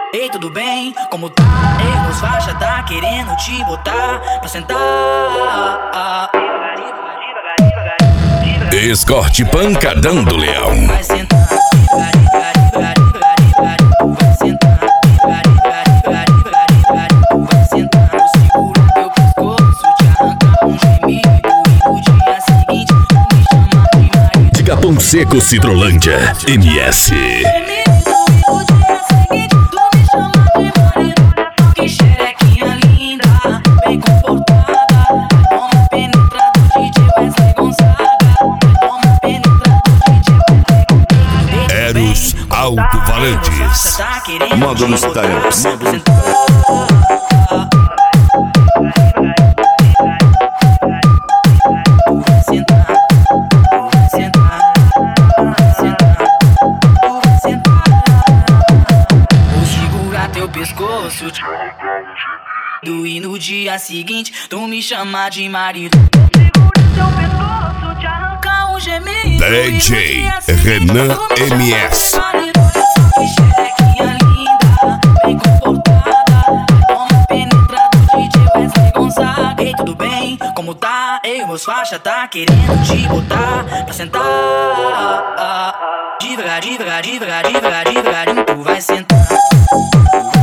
Ei, tudo bem? Como tá? Ei, os faixa tá querendo te botar pra sentar. Escorte pancadão do leão. Vai sentar, vai sentar, vai sentar. Eu seguro teu pescoço, te arrancar um gemido e no dia seguinte me chamar de marido. De Capão Seco, Cidrolândia, MS. Eros Alto-Falantes. Manda no Instagram. Vou segurar teu pescoço e no dia seguinte tu me chamar de marido. DJ Renan MS. Ei, tudo bem? Como tá? Ei, meus faixa tá querendo te botar pra sentar. Devagar, devagar, devagar, devagar, devagarinho tu vai sentar.